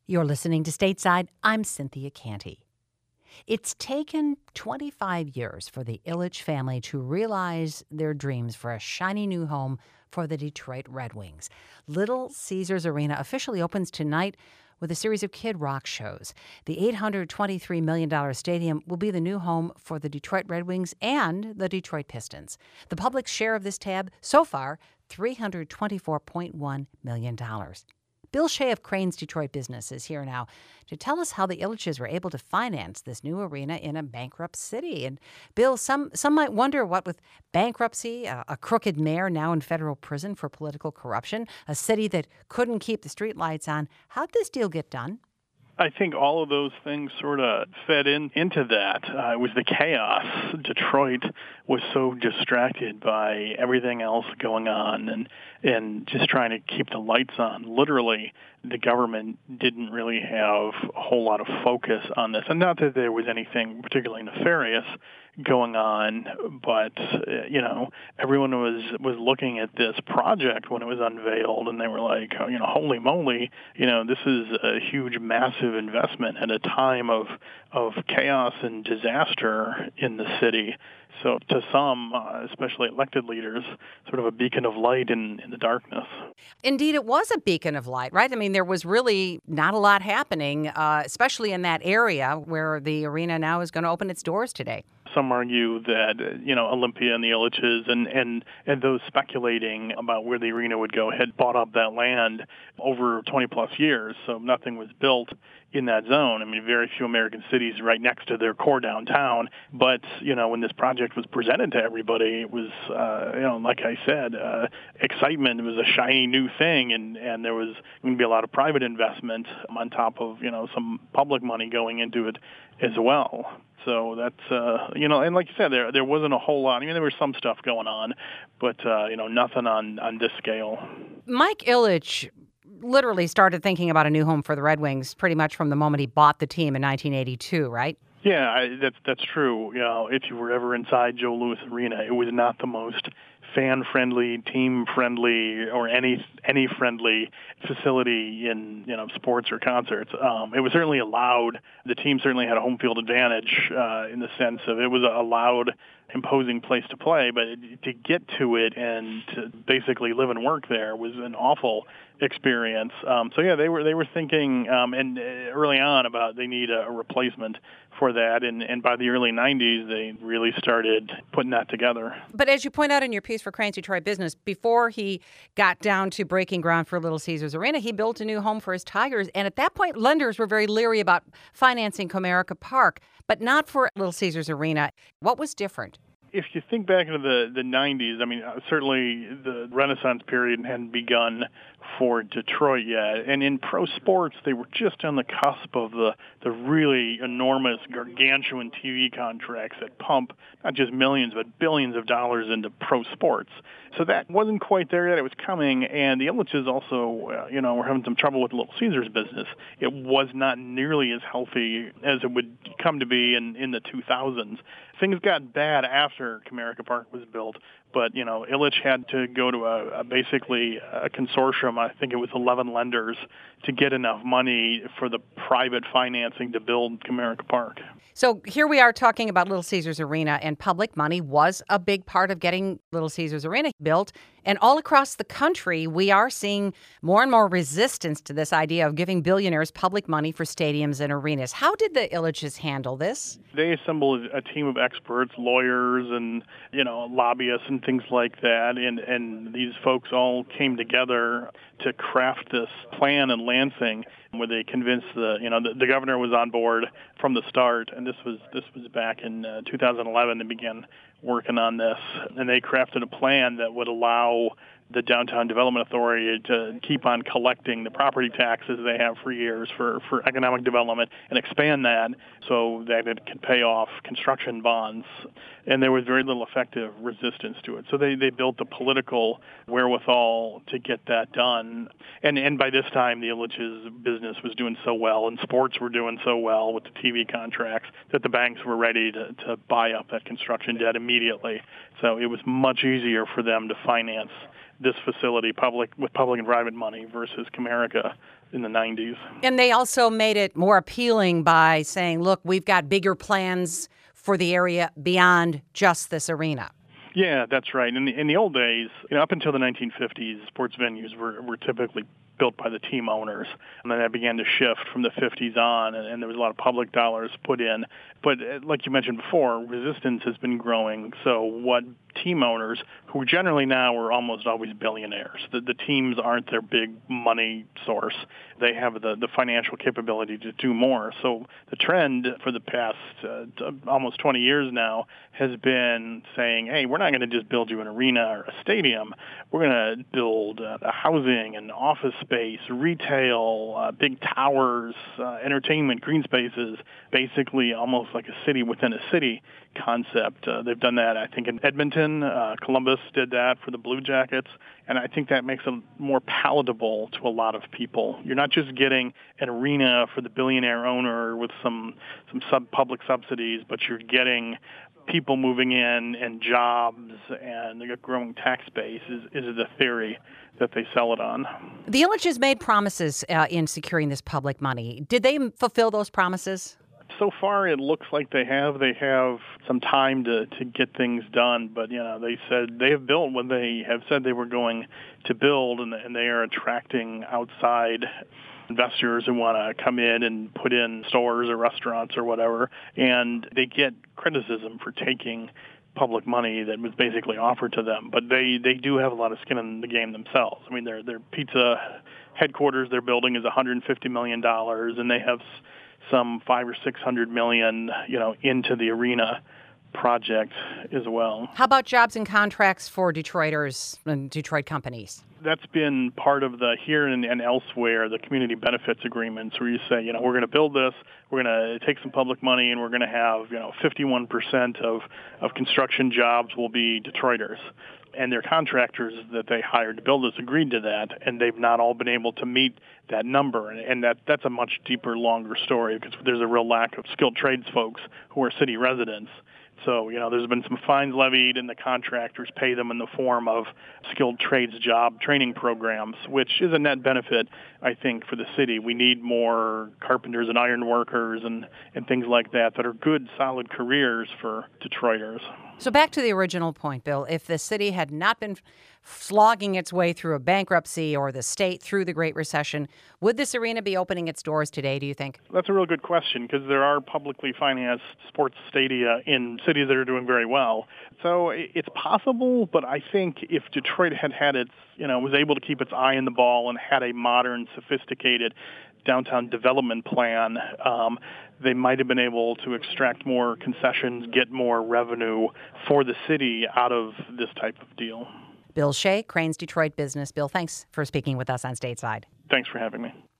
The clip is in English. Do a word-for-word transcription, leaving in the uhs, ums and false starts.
You're listening to Stateside. I'm Cynthia Canty. It's taken twenty-five years for the Ilitch family to realize their dreams for a shiny new home for the Detroit Red Wings. Little Caesars Arena officially opens tonight with a series of Kid Rock shows. The eight hundred twenty-three million dollars stadium will be the new home for the Detroit Red Wings and the Detroit Pistons. The public's share of this tab, so far, three hundred twenty-four point one million dollars. Bill Shea of Crane's Detroit Business is here now to tell us how the Ilitches were able to finance this new arena in a bankrupt city. And Bill, some some might wonder what with bankruptcy, a, a crooked mayor now in federal prison for political corruption, a city that couldn't keep the streetlights on, how'd this deal get done? I think all of those things sort of fed in into that. Uh, it was the chaos. Detroit was so distracted by everything else going on and and just trying to keep the lights on. Literally, the government didn't really have a whole lot of focus on this. And not that there was anything particularly nefarious going on, but, uh, you know, everyone was, was looking at this project when it was unveiled, and they were like, oh, you know, holy moly, you know, this is a huge, massive investment at a time of of chaos and disaster in the city. So to some, uh, especially elected leaders, sort of a beacon of light in, in the darkness. Indeed, it was a beacon of light, right? I mean, there was really not a lot happening, uh, especially in that area where the arena now is going to open its doors today. Some argue that, you know, Olympia and the Ilitches and, and, and those speculating about where the arena would go had bought up that land over twenty plus years, so nothing was built in that zone. I mean, very few American cities right next to their core downtown. But, you know, when this project was presented to everybody, it was, uh, you know, like I said, uh, excitement. It was a shiny new thing, and, and there was going to be a lot of private investment on top of, you know, some public money going into it as well. So that's, uh, you know, and like you said, there there wasn't a whole lot. I mean, there was some stuff going on, but, uh, you know, nothing on, on this scale. Mike Ilitch literally started thinking about a new home for the Red Wings pretty much from the moment he bought the team in nineteen eighty-two, right? Yeah, I, that's that's true. You know, if you were ever inside Joe Louis Arena, it was not the most fan-friendly, team-friendly, or any any friendly facility in, you know, sports or concerts. Um, it was certainly allowed. The team certainly had a home field advantage uh, in the sense of it was a loud, imposing place to play, but to get to it and to basically live and work there was an awful experience. Um, so yeah, they were they were thinking um, and uh, early on about they need a, a replacement for that, and, and by the early nineties, they really started putting that together. But as you point out in your piece for Crane's Detroit Business, before he got down to breaking ground for Little Caesars Arena, he built a new home for his Tigers, and at that point, lenders were very leery about financing Comerica Park, but not for Little Caesars Arena. What was different? If you think back into the, the nineties, I mean, certainly the Renaissance period hadn't begun for Detroit yet. And in pro sports, they were just on the cusp of the, the really enormous, gargantuan T V contracts that pump not just millions, but billions of dollars into pro sports. So that wasn't quite there yet. It was coming. And the Ilitches also, uh, you know, were having some trouble with Little Caesars business. It was not nearly as healthy as it would come to be in, in the two thousands. Things got bad after Comerica Park was built, but, you know, Ilitch had to go to a, a basically a consortium, I think it was eleven lenders, to get enough money for the private financing to build Comerica Park. So here we are talking about Little Caesars Arena, and public money was a big part of getting Little Caesars Arena built. And all across the country, we are seeing more and more resistance to this idea of giving billionaires public money for stadiums and arenas. How did the Ilitches handle this? They assembled a team of experts, lawyers, and, you know, lobbyists and things like that. And, and these folks all came together to craft this plan in Lansing where they convinced the, you know, the, the governor was on board from the start. And this was this was back in uh, two thousand eleven. They began working on this, and they crafted a plan that would allow the Downtown Development Authority to keep on collecting the property taxes they have for years for, for economic development and expand that so that it could pay off construction bonds. And there was very little effective resistance to it. So they, they built the political wherewithal to get that done. And and by this time, the Ilitch's business was doing so well and sports were doing so well with the T V contracts that the banks were ready to, to buy up that construction debt immediately. So it was much easier for them to finance this facility public with public and private money versus Comerica in the nineties. And they also made it more appealing by saying, look, we've got bigger plans for the area beyond just this arena. Yeah, that's right. In the, in the old days, you know, up until the nineteen fifties, sports venues were, were typically built by the team owners. And then that began to shift from the fifties on, and, and there was a lot of public dollars put in. But uh, like you mentioned before, resistance has been growing. So what team owners, who generally now are almost always billionaires, the, the teams aren't their big money source. They have the, the financial capability to do more. So the trend for the past uh, almost twenty years now has been saying, hey, we're not going to just build you an arena or a stadium. We're going to build uh, housing and office space, retail, uh, big towers, uh, entertainment, green spaces, basically almost like a city within a city concept. Uh, they've done that, I think, in Edmonton. Uh, Columbus did that for the Blue Jackets, and I think that makes it more palatable to a lot of people. You're not just getting an arena for the billionaire owner with some, some sub public subsidies, but you're getting people moving in and jobs and a growing tax base is, is the theory that they sell it on. The Ilitch has made promises uh, in securing this public money. Did they fulfill those promises? So far, it looks like they have. They have some time to, to get things done, but you know, they said they have built what they have said they were going to build, and, and they are attracting outside investors who want to come in and put in stores or restaurants or whatever, and they get criticism for taking public money that was basically offered to them. But they, they do have a lot of skin in the game themselves. I mean, their their pizza headquarters they're building is one hundred fifty million dollars, and they have some five or six hundred million, you know, into the arena project as well. How about jobs and contracts for Detroiters and Detroit companies? That's been part of the here and, and elsewhere, the community benefits agreements, where you say, you know, we're going to build this, we're going to take some public money, and we're going to have, you know, fifty-one percent of, of construction jobs will be Detroiters. And their contractors that they hired to build this agreed to that, and they've not all been able to meet that number. And, and that that's a much deeper, longer story, because there's a real lack of skilled trades folks who are city residents. So, you know, there's been some fines levied, and the contractors pay them in the form of skilled trades job training programs, which is a net benefit, I think, for the city. We need more carpenters and iron workers and, and things like that that are good, solid careers for Detroiters. So back to the original point, Bill, if the city had not been slogging its way through a bankruptcy or the state through the Great Recession, would this arena be opening its doors today, do you think? That's a real good question, because there are publicly financed sports stadia in cities that are doing very well. So it's possible, but I think if Detroit had had its, you know, was able to keep its eye on the ball and had a modern, sophisticated downtown development plan, um, they might have been able to extract more concessions, get more revenue for the city out of this type of deal. Bill Shea, Crain's Detroit Business. Bill, thanks for speaking with us on Stateside. Thanks for having me.